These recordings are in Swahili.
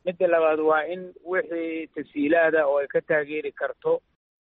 midda labaad waa in wixii tasiilaada oo ay ka taageeri karto.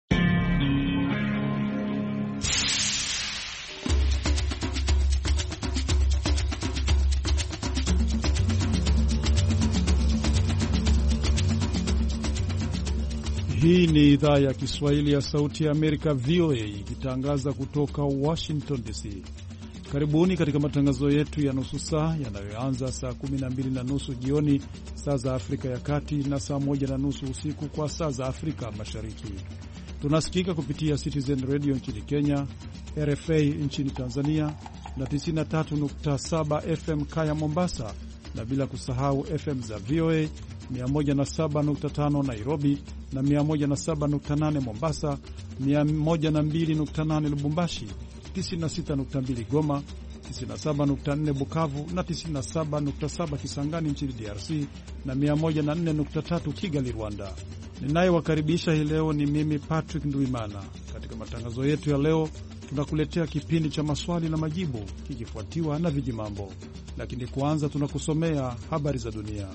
Hii ni idhaa ya Kiswahili ya Sauti ya Amerika, VOA, ikitangaza kutoka Washington DC. Karibuni katika matangazo yetu ya nusu saa yanayoanza saa 12:30 jioni saa za Afrika ya Kati na saa 1:30 usiku kwa saa za Afrika Mashariki. Tunasikika kupitia Citizen Radio nchini Kenya, RFA nchini Tanzania na 93.7 FM Kaya Mombasa, na bila kusahau FM za VOA 107.5 Nairobi na 107.8 Mombasa, 102.8 Lubumbashi, 96.2 Goma, 97.4 Bukavu na 97.7 Kisangani nchini DRC na 104.3 Kigali, Rwanda. Ninayewakaribisha hii leo ni mimi Patrick Nduimana. Katika matangazo yetu ya leo tunakuletea kipindi cha maswali na majibu kikifuatiwa na vijimambo. Lakini kwanza tunakusomea habari za dunia.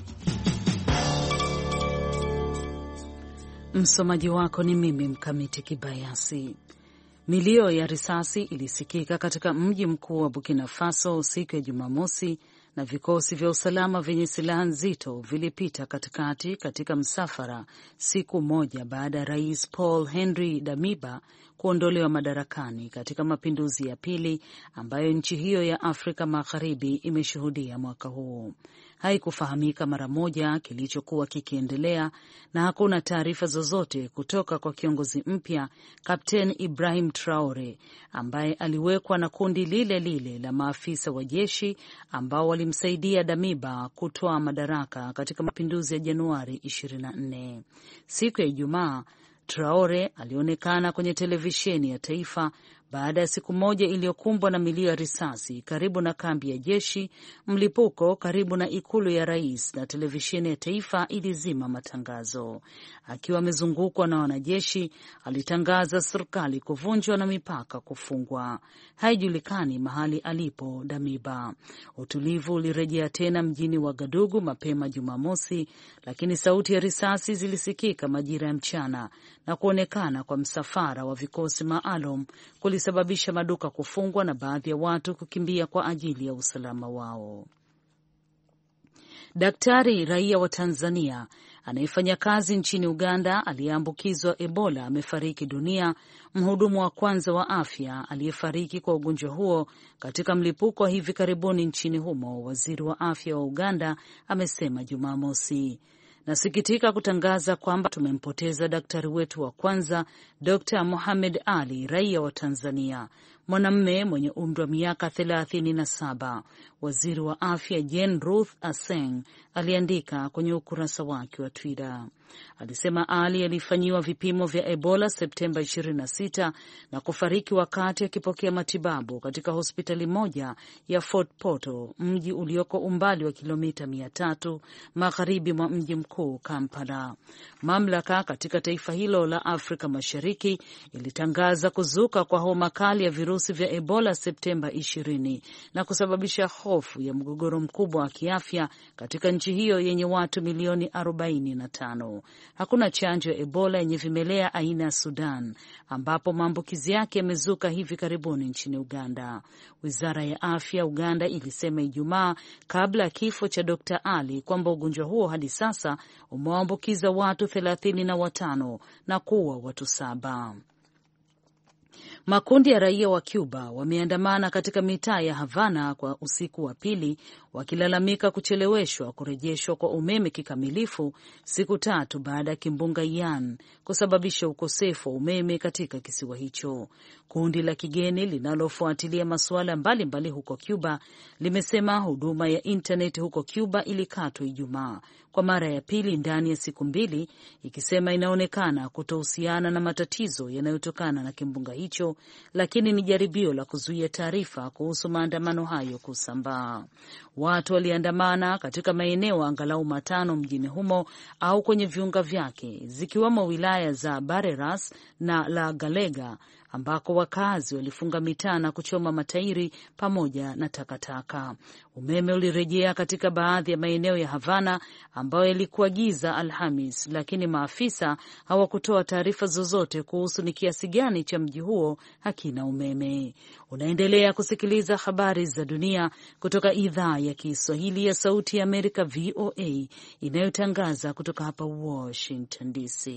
Msomaji wako ni mimi Mkamiti Kibayasi. Milio ya risasi ilisikika katika mji mkuu wa Burkina Faso siku ya Jumamosi, na vikosi vya usalama vyenye silaha nzito vilipita katikati katika msafara siku moja baada ya Rais Paul Henri Damiba kuondolewa madarakani katika mapinduzi ya pili ambayo nchi hiyo ya Afrika Magharibi imeshuhudia mwaka huu. Haikufahamika mara moja kilichokuwa kikiendelea na hakuna taarifa zozote kutoka kwa kiongozi mpya Kapteni Ibrahim Traore, ambaye aliwekwa na kundi lile lile la maafisa wa jeshi ambao walimsaidia Damiba kutoa madaraka katika mapinduzi ya Januari 24. Siku ya Ijumaa, Traore alionekana kwenye televisheni ya taifa baada ya siku moja iliyokumbwa na milio ya risasi karibu na kambi ya jeshi, mlipuko karibu na ikulu ya rais, na televisheni ya taifa ilizima matangazo. Akiwa amezungukwa na wanajeshi, alitangaza serikali kuvunjwa na mipaka kufungwa. Haijulikani mahali alipo Damiba. Utulivu ulirejea tena mjini Wagadugu mapema Jumamosi, lakini sauti ya risasi zilisikika majira ya mchana na kuonekana kwa msafara wa vikosi maalum kulisababisha maduka kufungwa na baadhi ya watu kukimbia kwa ajili ya usalama wao. Daktari raia wa Tanzania anayefanya kazi nchini Uganda aliyeambukizwa Ebola amefariki dunia, mhudumu wa kwanza wa afya aliyefariki kwa ugonjwa huo katika mlipuko wa hivi karibuni nchini humo, waziri wa afya wa Uganda amesema Jumamosi. Nasikitika kutangaza kwamba tumempoteza daktari wetu wa kwanza, Dr. Mohamed Ali, raia wa Tanzania, mwanamume mwenye umri wa miaka 37, waziri wa afya Jane Ruth Aceng aliandika kwenye ukurasa wake wa Twitter. Alisema Ali alifanyiwa vipimo vya Ebola Septemba 26 na kufariki wakati akipokea matibabu katika hospitali moja ya Fort Portal, mji ulioko umbali wa kilomita 300 magharibi mwa mji mkuu Kampala. Mamlaka katika taifa hilo la Afrika Mashariki ilitangaza kuzuka kwa homa kali ya virusi vya Ebola Septemba 20 na kusababisha hofu ya mgogoro mkubwa wa kiafya katika nchi hiyo yenye watu milioni 45. Hakuna chanjo ya Ebola yenye vimelea aina ya Sudan, ambapo maambukizi yake yamezuka hivi karibuni nchini Uganda. Wizara ya afya Uganda ilisema Ijumaa kabla ya kifo cha Dr. Ali kwamba ugonjwa huo hadi sasa umewaambukiza watu 35 na kuua watu 7. Makundi ya raia wa Cuba wameandamana katika mitaa ya Havana kwa usiku wa pili, wakilalamika kucheleweshwa kurejeshwa kwa umeme kikamilifu siku 3 baada ya kimbunga Ian kusababisha ukosefu wa umeme katika kisiwa hicho. Kundi la kigeni linalofuatilia masuala mbalimbali huko Cuba limesema huduma ya internet huko Cuba ilikatwa Ijumaa kwa mara ya pili ndani ya siku 2, ikisema inaonekana kutohusiana na matatizo yanayotokana na kimbunga hicho, lakini ni jaribio la kuzuia taarifa kuhusu maandamano hayo kusambaa. Watu waliandamana katika maeneo angalau 5 mjini humo au kwenye viunga vyake, zikiwemo wilaya za Barreras na La Galega, ambako wakazi walifunga mitaa na kuchoma matairi pamoja na takataka. Umeme ulirejea katika baadhi ya maeneo ya Havana ambayo yalikuwa giza Alhamis, lakini maafisa hawakutoa taarifa zozote kuhusu ni kiasi gani cha mji huo hakina umeme. Unaendelea kusikiliza habari za dunia kutoka idhaa ya Kiswahili ya Sauti ya Amerika, VOA, inayotangaza kutoka hapa Washington DC.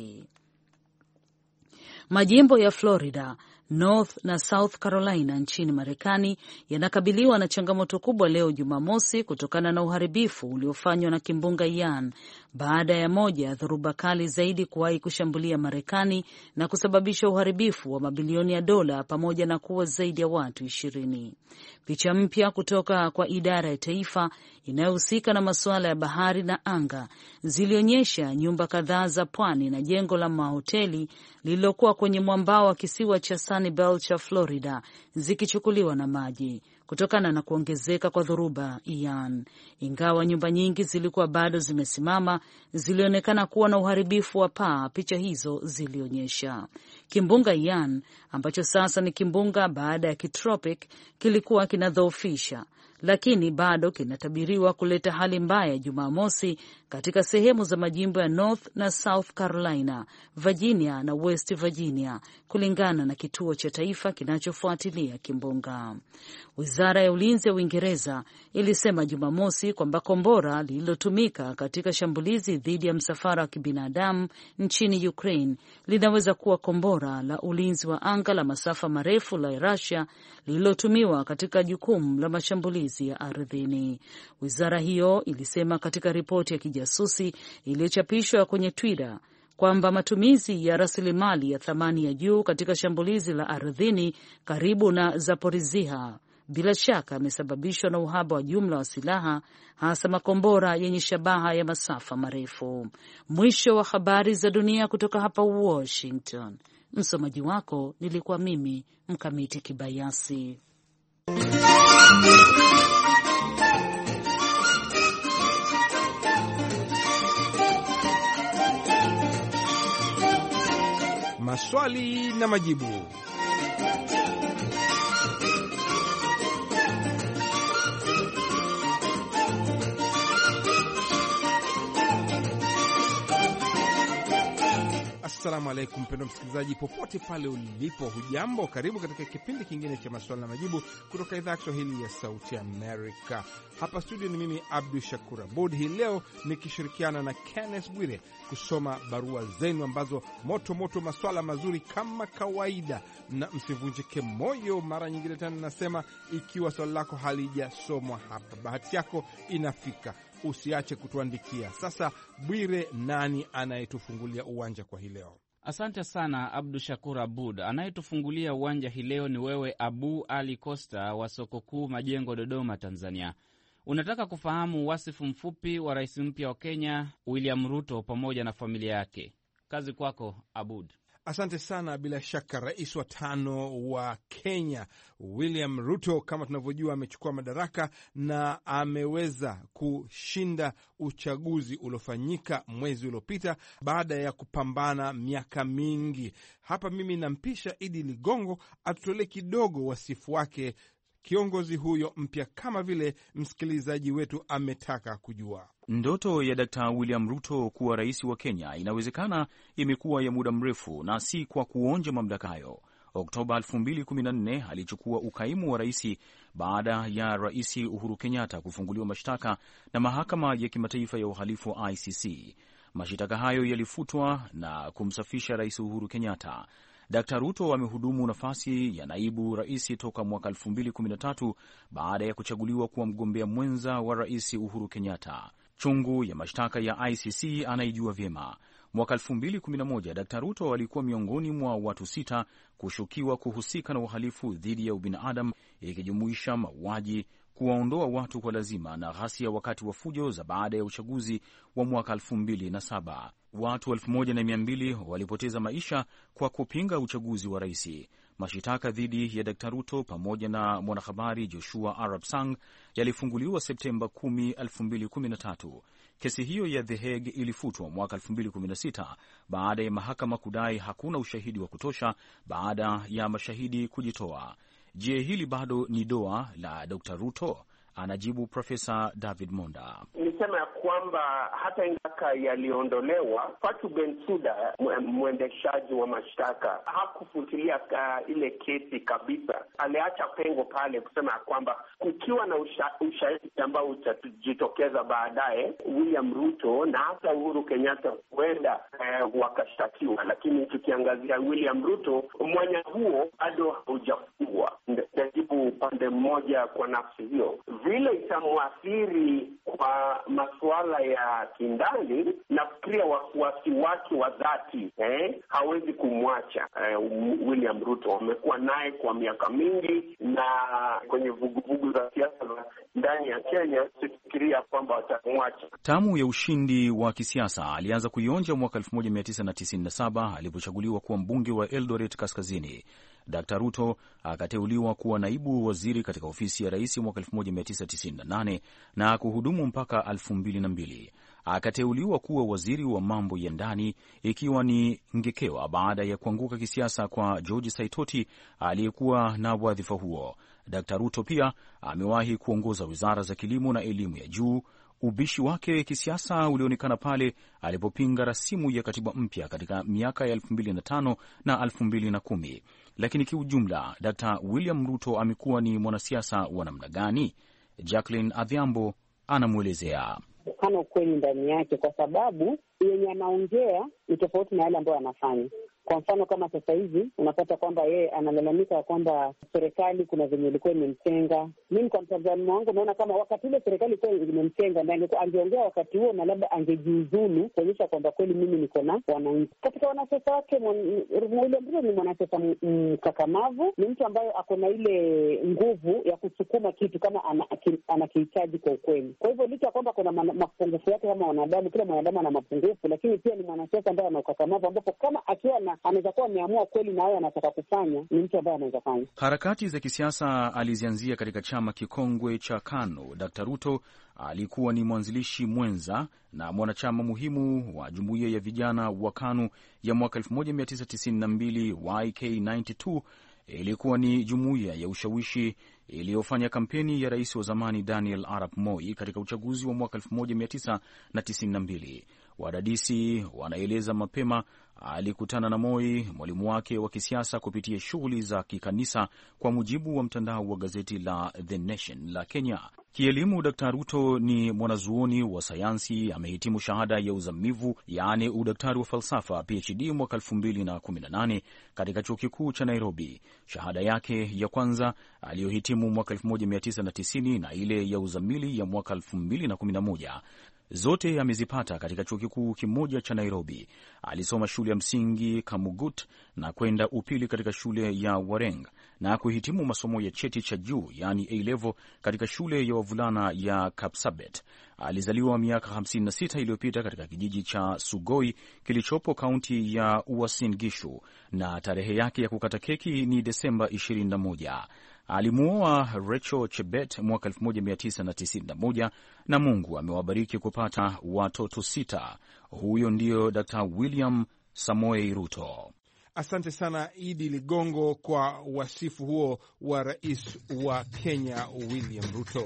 Majimbo ya Florida, North na South Carolina nchini Marekani yanakabiliwa na changamoto kubwa leo Jumamosi kutokana na uharibifu uliofanywa na kimbunga Ian baada ya moja ya dhoruba kali zaidi kuwahi kushambulia Marekani na kusababisha uharibifu wa mabilioni ya dola pamoja na kuwa zaidi ya watu 20. Picha mpya kutoka kwa idara ya taifa inayohusika na masuala ya bahari na anga zilionyesha nyumba kadhaa za pwani na jengo la mahoteli lililokuwa kwenye mwambao wa kisiwa cha Sunnyvale cha Florida zikichukuliwa na maji kutokana na kuongezeka kwa dhoruba Ian. Ingawa nyumba nyingi zilikuwa bado zimesimama, zilionekana kuwa na uharibifu wa paa, picha hizo zilionyesha. Kimbunga Ian ambacho sasa ni kimbunga baada ya kitropic kilikuwa kinadhoofisha, lakini bado kinatabiriwa kuleta hali mbaya Jumamosi katika sehemu za majimbo ya North na South Carolina, Virginia na West Virginia, kulingana na kituo cha taifa kinachofuatilia kimbunga. Wizara ya ulinzi ya Uingereza ilisema Jumamosi kwamba kombora lililotumika katika shambulizi dhidi ya msafara wa kibinadamu nchini Ukraine linaweza kuwa kombora la ulinzi wa anga la masafa marefu la Russia lililotumiwa katika jukumu la mashambulizi ya ardhini. Wizara hiyo ilisema katika ripoti ya kijasusi iliyochapishwa kwenye Twitter kwamba matumizi ya rasilimali ya thamani ya juu katika shambulizi la ardhini karibu na Zaporizhia bila shaka amesababishwa na uhaba wa jumla wa silaha, hasa makombora yenye shabaha ya masafa marefu. Mwisho wa habari za dunia kutoka hapa Washington. Msomaji wako nilikuwa mimi Mkamiti Kibayasi. Maswali na majibu. Assalamu alaikum, mpendwa msikilizaji popote pale ulipo, hujambo? Karibu katika kipindi kingine cha maswali na majibu kutoka idhaa ya Kiswahili ya Sauti Amerika. Hapa studio ni mimi Abdu Shakur Abud, hii leo nikishirikiana na Kenneth Bwire kusoma barua zenu ambazo moto maswala mazuri kama kawaida, na msivunjike moyo. Mara nyingine tena nasema, ikiwa swali lako halijasomwa hapa, bahati yako inafika, usiache kutuandikia. Sasa Bwire, nani anayetufungulia uwanja kwa hii leo? Asante sana Abdu Shakur Abud. Anayetufungulia uwanja hii leo ni wewe Abu Ali Costa wa soko kuu Majengo, Dodoma, Tanzania. Unataka kufahamu wasifu mfupi wa rais mpya wa Kenya William Ruto pamoja na familia yake. Kazi kwako Abud. Asante sana. Bila shaka rais wa 5 wa Kenya William Ruto, kama tunavyojua, amechukua madaraka na ameweza kushinda uchaguzi uliofanyika mwezi uliopita baada ya kupambana miaka mingi. Hapa mimi nampisha Idi Ligongo atutolee kidogo wasifu wake kiongozi huyo mpya, kama vile msikilizaji wetu ametaka kujua. Ndoto ya Dr. William Ruto kuwa rais wa Kenya inawezekana imekuwa ya muda mrefu na si kwa kuonja mamlaka hayo. Oktoba 2014 alichukua ukaimu wa rais baada ya Rais Uhuru Kenyatta kufunguliwa mashtaka na mahakama ya kimataifa ya uhalifu ICC. Mashtaka hayo yalifutwa na kumsafisha Rais Uhuru Kenyatta. Dr. Ruto amehudumu nafasi ya naibu rais toka mwaka 2013 baada ya kuchaguliwa kuwa mgombea mwenza wa Rais Uhuru Kenyatta. Chungu ya mashtaka ya ICC anaijua vyema. Mwaka 2011 Dr. Ruto alikuwa miongoni mwa watu 6 kushukiwa kuhusika na uhalifu dhidi ya ubinadamu, ikijumuisha mauaji, kuwaondoa watu kwa lazima na ghasia wakati wa fujo za baada ya uchaguzi wa mwaka 2007. Watu 1200 walipoteza maisha kwa kupinga uchaguzi wa rais. Mashitaka dhidi ya Dr. Ruto pamoja na mwanahabari Joshua Arap Sang yalifunguliwa Septemba 10, 2013. Kesi hiyo ya The Hague ilifutwa mwaka 2016 baada ya mahakama kudai hakuna ushahidi wa kutosha baada ya mashahidi kujitoa. Je, hili bado ni doa la Dr. Ruto? Anajibu Profesa David Monda. Nisema ya kwamba hata ingaka yaliondolewa, Fatu Bensouda, mwendeshaji wa mashtaka, hakufutilia ile kesi kabisa. Aliacha pengo pale kusema ya kwamba kukiwa na ushahidi ambao utajitokeza baadaye, William Ruto na hata Uhuru Kenyatta huenda wakashtakiwa. Lakini tukiangazia William Ruto, mwanya huo bado haujafungwa. Najibu upande mmoja kwa nafsi hiyo. Vile itamwathiri kwa masuala ya kindani, nafikiria wafuasi wake wa dhati hawezi kumwacha William Ruto. Wamekuwa naye kwa miaka mingi, na kwenye vuguvugu za siasa ndani ya Kenya sifikiria kwamba watamwacha. Tamu ya ushindi wa kisiasa alianza kuionja mwaka 1997 alipochaguliwa kuwa mbunge wa Eldoret Kaskazini. Dr. Ruto akateuliwa kuwa naibu waziri katika ofisi ya rais mwaka 1998 na kuhudumu mpaka 2002. Akateuliwa kuwa waziri wa mambo ya ndani, ikiwa ni ngekewa baada ya kuanguka kisiasa kwa George Saitoti aliyekuwa na wadhifa huo. Dr. Ruto pia amewahi kuongoza wizara za kilimo na elimu ya juu. Ubishi wake kisiasa ulionekana pale alipopinga rasimu ya katiba mpya katika miaka ya 2005 na 2010. Lakini kiujumla, Dr. William Ruto amekuwa ni mwanasiasa wa namna gani? Jacqueline Adhiambo anamwelezea. Hana ukweli ndani yake, kwa sababu yenye anaongea ni tofauti na yale ambayo anafanya. Kwa mfano kama sasa hivi unapata kwamba yeye analalamika kwamba serikali kuna venye ilikuwa imemtenga. Mimi kwa mtazamo wangu naona kama wakati ile serikali ilikuwa imemtenga, ndio angeongea wakati huo na labda angejiuzulu kuonyesha kwamba kweli mimi niko na wananchi. Katika wanasiasa wake, William Ruto ni mwanasiasa mkakamavu, ni mtu ambaye ako na ile nguvu ya kusukuma kitu kama anakihitaji kwa ukweli. Kwa hivyo licha kwamba kuna mapungufu yake kama wanadamu, kila mwanadamu ana mapungufu, lakini pia ni mwanasiasa ambaye ana ukakamavu, ambapo kama akiwa anaweza kuwa ameamua kweli na yeye anataka kufanya, ni mtu ambaye anaweza fanya. Harakati za kisiasa alizianzia katika chama kikongwe cha KANU. Dr. Ruto alikuwa ni mwanzilishi mwenza na mwanachama muhimu wa jumuiya ya vijana wa KANU ya mwaka 1992. YK92 ilikuwa ni jumuiya ya ushawishi iliyofanya kampeni ya rais wa zamani Daniel Arap Moi katika uchaguzi wa mwaka 1992. Wadadisi wanaeleza mapema alikutana na Moi, mwalimu wake wa kisiasa, kupitia shughuli za kikanisa, kwa mujibu wa mtandao wa gazeti la The Nation la Kenya. Kielimu, Dr. Ruto ni mwanazuoni wa sayansi. Amehitimu shahada ya uzamivu, yaani udaktari wa falsafa, PhD mwaka 2018 katika chuo kikuu cha Nairobi. Shahada yake ya kwanza aliyohitimu mwaka 1990 na ile ya uzamili ya mwaka 2011 zote amezipata katika chuo kikuu kimoja cha Nairobi. Alisoma shule ya msingi Kamugut na kwenda upili katika shule ya Wareng na kuhitimu masomo ya cheti cha juu, yani A-level, katika shule ya wavulana ya Kapsabet. Alizaliwa miaka 56 iliyopita katika kijiji cha Sugoi kilichopo kaunti ya Uasin Gishu, na tarehe yake ya kukata keki ni Desemba 21. Alimuoa Rachel Chebet mwaka 1991 na Mungu amewabariki kupata watoto 6. Huyo ndio Dr. William Samoei Ruto. Asante sana Idi Ligongo kwa wasifu huo wa rais wa Kenya William Ruto.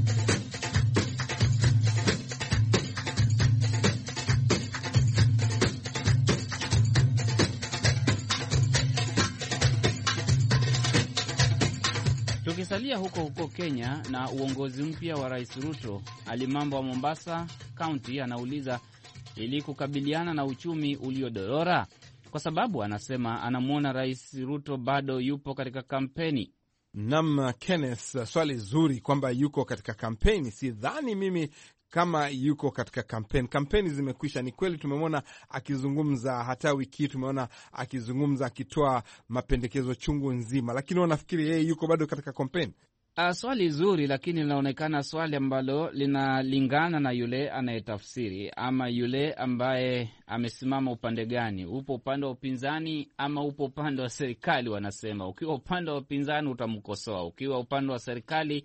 Tukisalia huko Kenya na uongozi mpya wa Rais Ruto, Alimambo wa Mombasa County anauliza ili kukabiliana na uchumi uliodorora, kwa sababu anasema anamwona Rais Ruto bado yupo katika kampeni. Naam, Kenneth, swali zuri kwamba yuko katika kampeni. Sidhani mimi kama yuko katika kampeni. Kampeni zimekwisha. Ni kweli tumemwona akizungumza, hata wiki tumeona akizungumza, akitoa mapendekezo chungu nzima, lakini wanafikiri yeye yuko bado katika kampeni. Swali zuri, lakini linaonekana swali ambalo linalingana na yule anayetafsiri ama yule ambaye amesimama upande gani. Upo upande wa upinzani ama upo upande wa serikali? Wanasema ukiwa upande wa upinzani utamkosoa, ukiwa upande wa serikali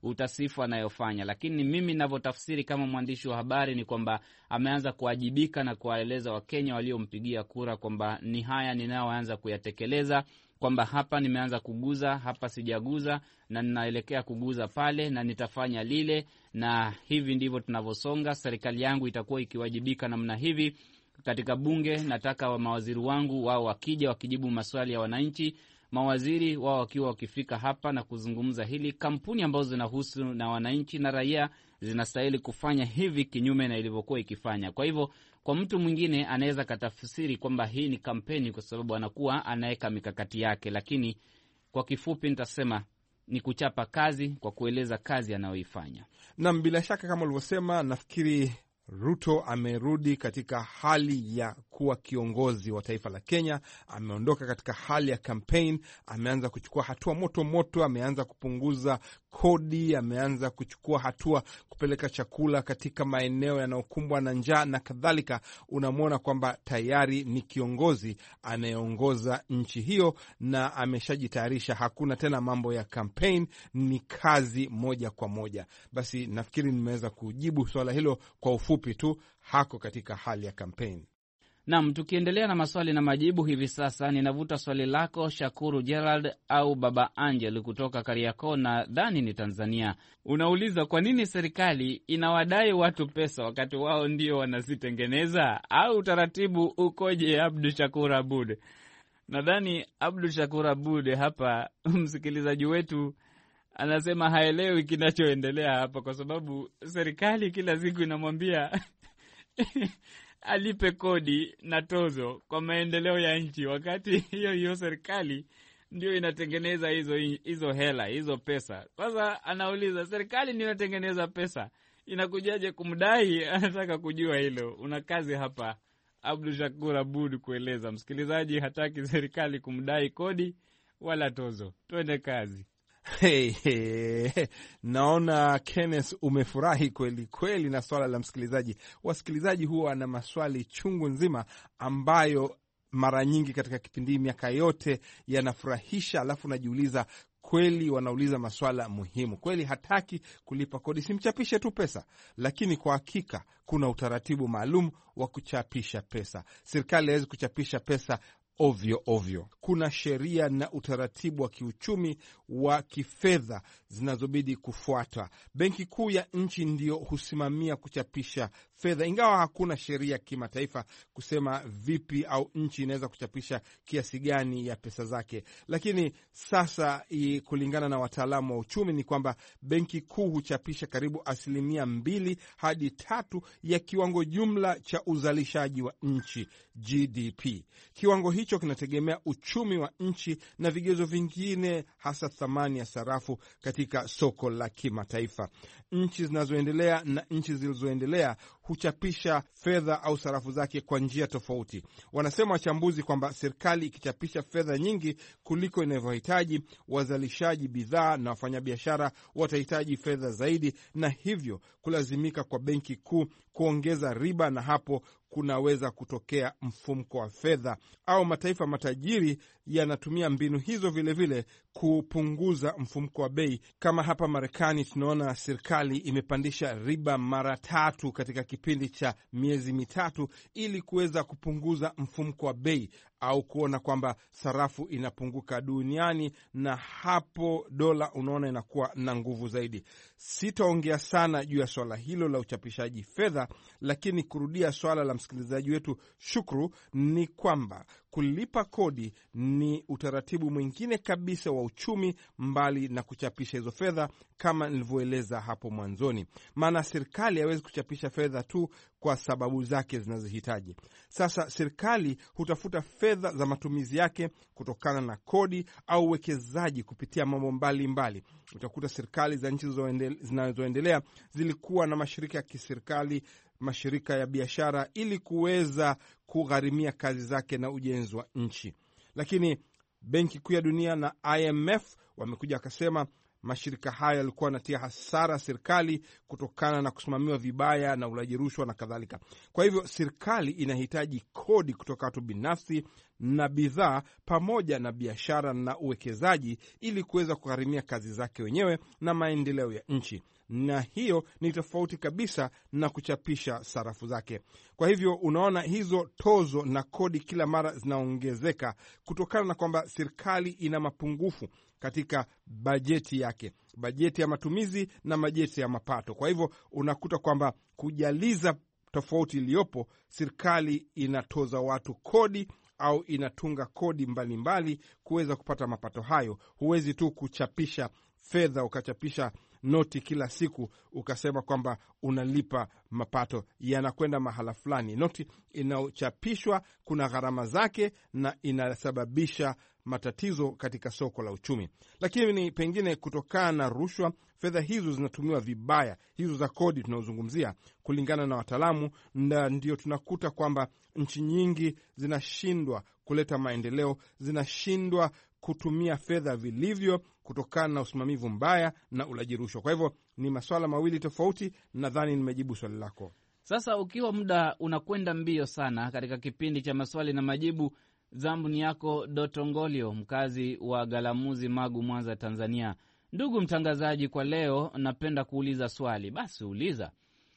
utasifu anayofanya. Lakini mimi ninavyotafsiri kama mwandishi wa habari ni kwamba ameanza kuwajibika na kuwaeleza Wakenya waliompigia kura kwamba ni haya ninayoanza kuyatekeleza, kwamba hapa nimeanza kuguza, hapa sijaguza, na ninaelekea kuguza pale, na nitafanya lile, na hivi ndivyo tunavyosonga. Serikali yangu itakuwa ikiwajibika namna hivi. Katika bunge nataka wa mawaziri wangu wao wakija wakijibu maswali ya wananchi, mawaziri wao wakiwa wakifika hapa na kuzungumza hili. Kampuni ambazo zinahusu na wananchi na raia zinastahili kufanya hivi kinyume na ilivyokuwa ikifanya. Kwa hivyo kwa mtu mwingine anaweza katafsiri kwamba hii ni kampeni kwa sababu anakuwa anaweka mikakati yake, lakini kwa kifupi nitasema ni kuchapa kazi kwa kueleza kazi anayoifanya. Na bila shaka kama ulivyosema, nafikiri Ruto amerudi katika hali ya kuwa kiongozi wa taifa la Kenya. Ameondoka katika hali ya campaign, ameanza kuchukua hatua moto moto, ameanza kupunguza kodi, ameanza kuchukua hatua kupeleka chakula katika maeneo yanayokumbwa na njaa na kadhalika. Unamwona kwamba tayari ni kiongozi anayeongoza nchi hiyo na ameshajitayarisha. Hakuna tena mambo ya campaign, ni kazi moja kwa moja. Basi nafikiri nimeweza kujibu swala hilo kwa ufupi tu. Hako katika hali ya campaign. Naam, tukiendelea na maswali na majibu hivi sasa, ninavuta swali lako Shakuru Gerald au Baba Angel kutoka Kariakoo na dhani ni Tanzania. Unauliza kwa nini serikali inawadai watu pesa wakati wao ndio wanazitengeneza, au utaratibu ukoje? Abdu Shakur Abud. Nadhani Abdu Shakur Abud hapa msikilizaji wetu anasema haelewi kinachoendelea hapa, kwa sababu serikali kila siku inamwambia alipe kodi na tozo kwa maendeleo ya nchi, wakati hiyo serikali ndio inatengeneza hizo hela, hizo pesa. Sasa anauliza serikali ndio inatengeneza pesa, inakujaje kumdai? Anataka kujua hilo. Una kazi hapa Abdul Shakur Abud kueleza. Msikilizaji hataki serikali kumdai kodi wala tozo. Twende kazi. Naona Kenneth umefurahi kweli kweli na swala la msikilizaji. Wasikilizaji huwa na maswali chungu nzima ambayo mara nyingi katika kipindi miaka yote yanafurahisha, alafu najiuliza kweli wanauliza maswala muhimu. Kweli hataki kulipa kodi, simchapishe tu pesa. Lakini kwa hakika kuna utaratibu maalum wa kuchapisha pesa. Serikali haiwezi kuchapisha pesa ovyo ovyo. Kuna sheria na utaratibu wa kiuchumi wa kifedha zinazobidi kufuata. Benki Kuu ya nchi ndio husimamia kuchapisha fedha, ingawa hakuna sheria kimataifa kusema vipi au nchi inaweza kuchapisha kiasi gani ya pesa zake. Lakini sasa kulingana na wataalamu wa uchumi ni kwamba Benki Kuu huchapisha karibu 2 hadi 3 ya kiwango jumla cha uzalishaji wa nchi, GDP. Kiwango hicho kinategemea uchumi wa nchi na vigezo vingine, hasa thamani ya sarafu katika soko la kimataifa. Nchi zinazoendelea na nchi zilizoendelea huchapisha fedha au sarafu zake kwa njia tofauti. Wanasema wachambuzi kwamba serikali ikichapisha fedha nyingi kuliko inavyohitaji, wazalishaji bidhaa na wafanyabiashara watahitaji fedha zaidi, na hivyo kulazimika kwa Benki Kuu kuongeza riba, na hapo kunaweza kutokea mfumuko wa fedha. Au mataifa matajiri yanatumia mbinu hizo vilevile kupunguza mfumuko wa bei. Kama hapa Marekani tunaona serikali imepandisha riba mara 3 katika kipindi cha miezi mitatu ili kuweza kupunguza mfumuko wa bei au kuona kwamba sarafu inapunguka duniani, na hapo dola unaona inakuwa na nguvu zaidi. Sitaongea sana juu ya swala hilo la uchapishaji fedha, lakini kurudia swala la msikilizaji wetu Shukru ni kwamba kulipa kodi ni utaratibu mwingine kabisa wa uchumi, mbali na kuchapisha hizo fedha kama nilivyoeleza hapo mwanzoni. Maana serikali haiwezi kuchapisha fedha tu kwa sababu zake zinazohitaji. Sasa serikali hutafuta fedha za matumizi yake kutokana na kodi au uwekezaji kupitia mambo mbalimbali. Utakuta serikali za nchi zinazoendelea zilikuwa na mashirika ya kiserikali, mashirika ya biashara, ili kuweza kugharimia kazi zake na ujenzi wa nchi. Lakini Benki Kuu ya Dunia na IMF wamekuja wakasema mashirika hayo yalikuwa yanatia hasara serikali kutokana na kusimamiwa vibaya na ulaji rushwa na kadhalika. Kwa hivyo serikali inahitaji kodi kutoka watu binafsi na bidhaa pamoja na biashara na uwekezaji ili kuweza kugharimia kazi zake wenyewe na maendeleo ya nchi, na hiyo ni tofauti kabisa na kuchapisha sarafu zake. Kwa hivyo unaona hizo tozo na kodi kila mara zinaongezeka kutokana na kwamba serikali ina mapungufu katika bajeti yake, bajeti ya matumizi na bajeti ya mapato. Kwa hivyo unakuta kwamba kujaliza tofauti iliyopo, serikali inatoza watu kodi au inatunga kodi mbalimbali kuweza kupata mapato hayo. Huwezi tu kuchapisha fedha, ukachapisha noti kila siku ukasema kwamba unalipa mapato, yanakwenda mahala fulani. Noti inayochapishwa kuna gharama zake na inasababisha matatizo katika soko la uchumi. Lakini pengine kutokana na rushwa, fedha hizo zinatumiwa vibaya, hizo za kodi tunazozungumzia, kulingana na wataalamu, na ndio tunakuta kwamba nchi nyingi zinashindwa kuleta maendeleo, zinashindwa kutumia fedha vilivyo kutokana na usimamizi mbaya na ulaji rushwa. Kwa hivyo ni masuala mawili tofauti. Nadhani nimejibu swali lako. Sasa ukiwa muda unakwenda mbio sana katika kipindi cha maswali na majibu, zamu ni yako Dotongolio, mkazi wa Galamuzi, Magu, Mwanza, Tanzania. Ndugu mtangazaji, kwa leo napenda kuuliza swali. Basi uliza.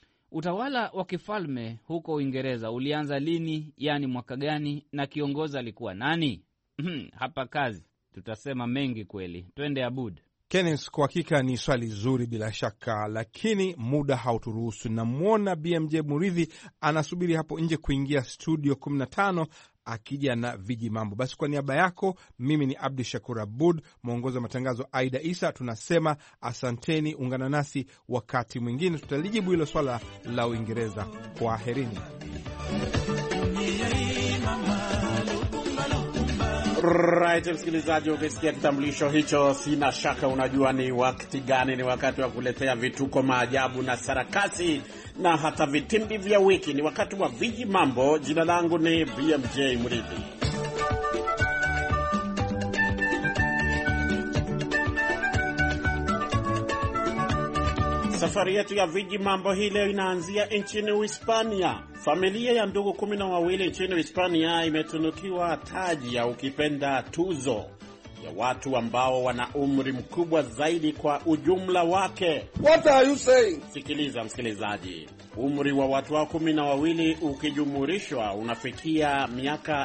Utawala wa kifalme huko Uingereza ulianza lini, yani mwaka gani, na kiongozi alikuwa nani? Hapa kazi tutasema mengi kweli. Twende Abud. Kenneth, kwa hakika ni swali zuri bila shaka, lakini muda hauturuhusu. Namwona BMJ Muridhi anasubiri hapo nje kuingia studio 15 akija na viji mambo. Basi kwa niaba yako, mimi ni Abdu Shakur Abud, mwongozi wa matangazo Aida Isa, tunasema asanteni. Ungana nasi wakati mwingine, tutalijibu hilo swala la Uingereza. Kwaherini. Right, msikilizaji, ukisikia kitambulisho hicho, sina shaka unajua ni wakati gani. Ni wakati wa kuletea vituko, maajabu na sarakasi na hata vitimbi vya wiki. Ni wakati wa viji mambo. Jina langu ni BMJ Mridhi. Safari yetu ya viji mambo hii leo inaanzia nchini Uhispania. Familia ya ndugu 12 nchini Hispania imetunukiwa taji ya ukipenda tuzo ya watu ambao wana umri mkubwa zaidi kwa ujumla wake. What are you saying? Sikiliza msikilizaji. Umri wa watu hao 12 ukijumurishwa unafikia miaka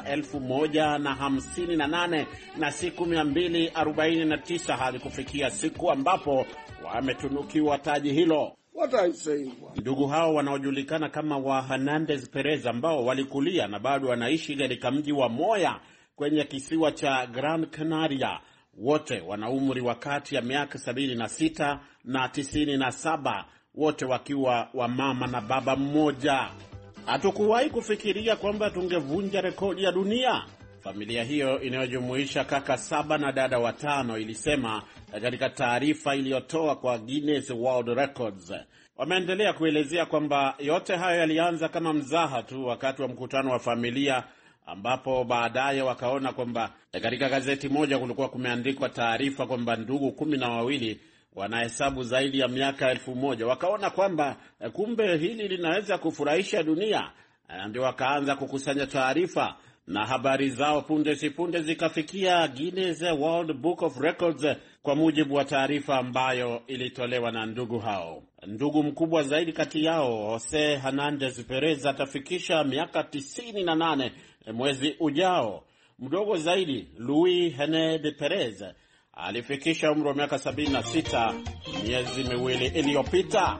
1058 na siku 249 hadi kufikia siku ambapo wametunukiwa taji hilo. What are you saying? Ndugu hao wanaojulikana kama wa Hernandez Perez, ambao walikulia na bado wanaishi katika mji wa Moya kwenye kisiwa cha Gran Canaria, wote wana umri wa kati ya miaka 76 na 97, wote wakiwa wa mama na baba mmoja. Hatukuwahi kufikiria kwamba tungevunja rekodi ya dunia. Familia hiyo inayojumuisha kaka 7 na dada 5 ilisema katika taarifa iliyotoa kwa Guinness World Records. Wameendelea kuelezea kwamba yote hayo yalianza kama mzaha tu wakati wa mkutano wa familia, ambapo baadaye wakaona kwamba katika gazeti moja kulikuwa kumeandikwa taarifa kwamba ndugu 12 wanahesabu zaidi ya miaka 1000. Wakaona kwamba kumbe hili linaweza kufurahisha dunia, ndio wakaanza kukusanya taarifa, na habari zao punde si punde zikafikia Guinness World Book of Records, kwa mujibu wa taarifa ambayo ilitolewa na ndugu hao. Ndugu mkubwa zaidi kati yao, Jose Hernandez Perez, atafikisha miaka 98 mwezi ujao. Mdogo zaidi, Luis Hernandez Perez, alifikisha umri wa miaka 76 miezi miwili iliyopita.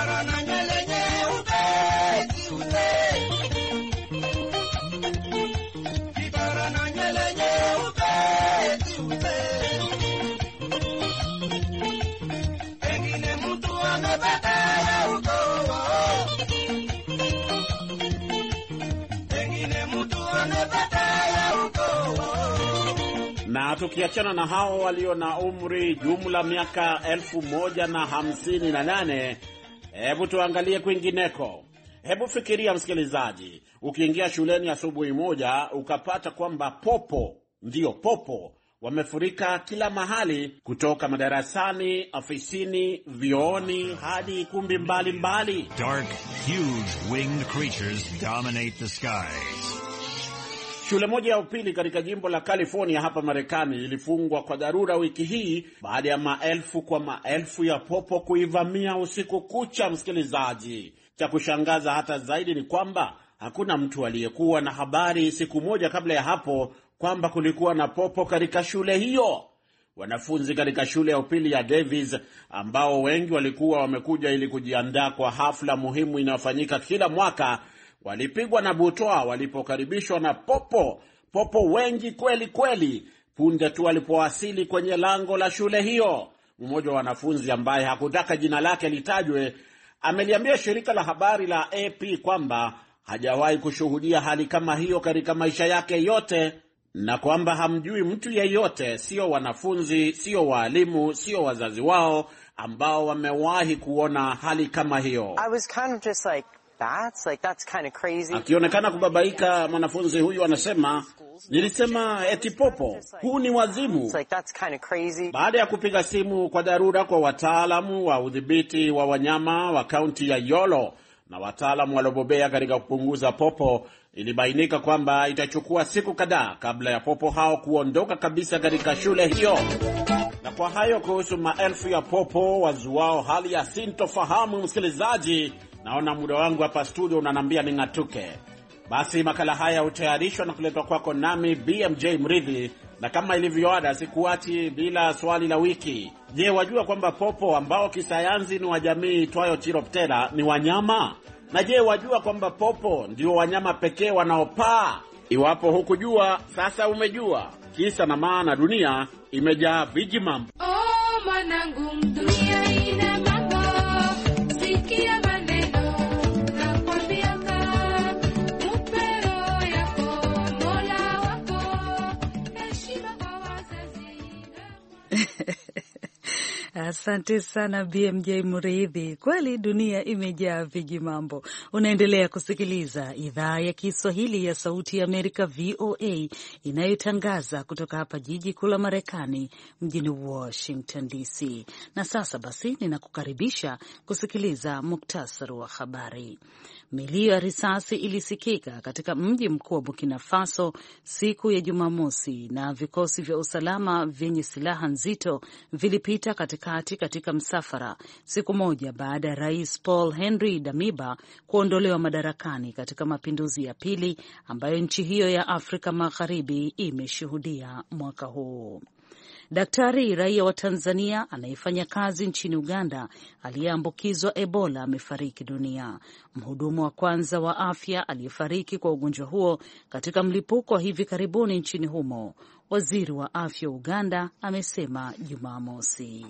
Na tukiachana na hao walio na umri jumla miaka 1058, hebu tuangalie kwingineko. Hebu fikiria ukiingia shuleni asubuhi moja ukapata kwamba popo wamefurika kila mahali, kutoka madarasani, ofisini, vyooni hadi kumbi mbalimbali. Dark, huge winged creatures dominate the skies. Shule moja ya upili katika jimbo la California hapa Marekani ilifungwa kwa dharura wiki hii baada ya maelfu kwa maelfu ya popo kuivamia usiku kucha, msikilizaji. Cha kushangaza hata zaidi ni kwamba hakuna mtu aliyekuwa na habari siku moja kabla ya hapo kwamba kulikuwa na popo katika shule hiyo. Wanafunzi katika shule ya upili ya Davis, ambao wengi walikuwa wamekuja ili kujiandaa kwa hafla muhimu inayofanyika kila mwaka, walipigwa na butwaa walipokaribishwa na popo wengi kweli kweli punde tu walipowasili kwenye lango la shule hiyo. Mmoja wa wanafunzi ambaye hakutaka jina lake litajwe ameliambia shirika la habari la AP kwamba hajawahi kushuhudia hali kama hiyo katika maisha yake yote, na kwamba hamjui mtu yeyote, sio wanafunzi, sio walimu, sio wazazi wao, ambao wamewahi kuona hali kama hiyo. I was kind of just like, that's kind of crazy. Akionekana kubabaika, mwanafunzi huyu anasema, nilisema eti popo, huu ni wazimu. That's kind of crazy. Baada ya kupiga simu kwa dharura kwa wataalamu wa udhibiti wa wanyama wa kaunti ya Yolo na wataalamu waliobobea katika kupunguza popo, ilibainika kwamba itachukua siku kadhaa kabla ya popo hao kuondoka kabisa katika shule hiyo. Na kwa hayo kuhusu maelfu ya popo wazuao hali ya sintofahamu, msikilizaji, naona muda wangu hapa studio unanambia ning'atuke. Basi makala haya hutayarishwa na kuletwa kwako nami BMJ Mridhi, na kama ilivyoada sikuachi bila swali la wiki. Je, wajua kwamba popo ambao kisayansi ni wa jamii itwayo Chiroptera ni wanyama? Na je, wajua kwamba popo ndio wanyama pekee wanaopaa? Iwapo hukujua, sasa umejua. Kisa na maana, dunia imejaa vijimambo. Oh manangu, dunia ina mambo. Sikia maneno na kwambia upero yako Mola wako, heshima kwa wazazi. Asante sana BMJ Muridhi. Kweli dunia imejaa viji mambo. Unaendelea kusikiliza idhaa ya Kiswahili ya Sauti ya Amerika, VOA, inayotangaza kutoka hapa jiji kuu la Marekani, mjini Washington DC. Na sasa basi ninakukaribisha kusikiliza muktasari wa habari. Milio ya risasi ilisikika katika mji mkuu wa Burkina Faso siku ya Jumamosi, na vikosi vya usalama vyenye silaha nzito vilipita katika msafara siku moja baada ya Rais Paul Henri Damiba kuondolewa madarakani katika mapinduzi ya pili ambayo nchi hiyo ya Afrika Magharibi imeshuhudia mwaka huu. Daktari raia wa Tanzania anayefanya kazi nchini Uganda aliyeambukizwa Ebola amefariki dunia. Mhudumu wa kwanza wa afya aliyefariki kwa ugonjwa huo katika mlipuko wa hivi karibuni nchini humo, waziri wa afya Uganda amesema Jumamosi.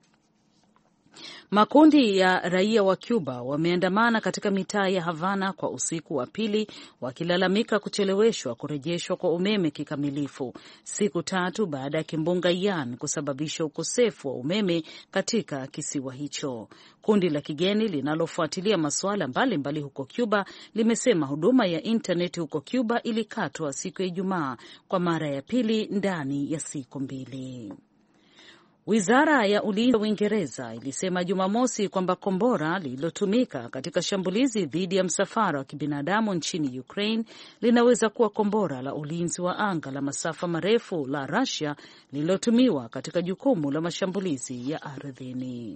Makundi ya raia wa Cuba wameandamana katika mitaa ya Havana kwa usiku wa pili wakilalamika kucheleweshwa kurejeshwa kwa umeme kikamilifu, siku tatu baada ya kimbunga Ian kusababisha ukosefu wa umeme katika kisiwa hicho. Kundi la kigeni linalofuatilia masuala mbalimbali huko Cuba limesema huduma ya intaneti huko Cuba ilikatwa siku ya Ijumaa kwa mara ya pili ndani ya siku mbili. Wizara ya ulinzi wa Uingereza ilisema Jumamosi kwamba kombora lililotumika katika shambulizi dhidi ya msafara wa kibinadamu nchini Ukraine linaweza kuwa kombora la ulinzi wa anga la masafa marefu la Russia lililotumiwa katika jukumu la mashambulizi ya ardhini.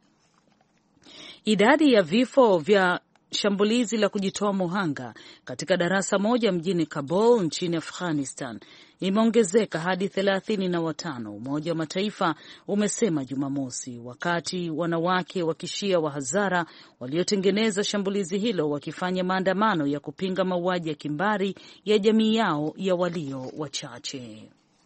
Idadi ya vifo vya shambulizi la kujitoa muhanga katika darasa moja mjini Kabul nchini Afghanistan imeongezeka hadi 35, Umoja wa Mataifa umesema Jumamosi, wakati wanawake wa Kishia wa Hazara waliotengeneza shambulizi hilo wakifanya maandamano ya kupinga mauaji ya kimbari ya jamii yao ya walio wachache.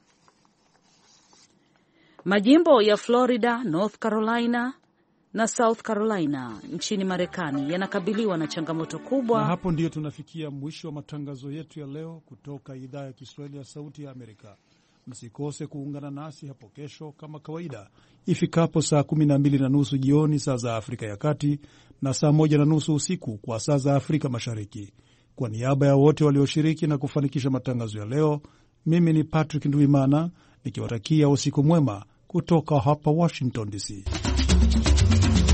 Majimbo ya Florida, North Carolina na South Carolina nchini Marekani yanakabiliwa na changamoto kubwa. Na hapo ndiyo tunafikia mwisho wa matangazo yetu ya leo kutoka idhaa ya Kiswahili ya Sauti ya Amerika. Msikose kuungana nasi hapo kesho kama kawaida ifikapo saa 12:30 jioni saa za Afrika ya Kati na saa 1:30 usiku kwa saa za Afrika Mashariki. Kwa niaba ya wote walioshiriki na kufanikisha matangazo ya leo, mimi ni Patrick Ndwimana nikiwatakia usiku mwema kutoka hapa Washington DC.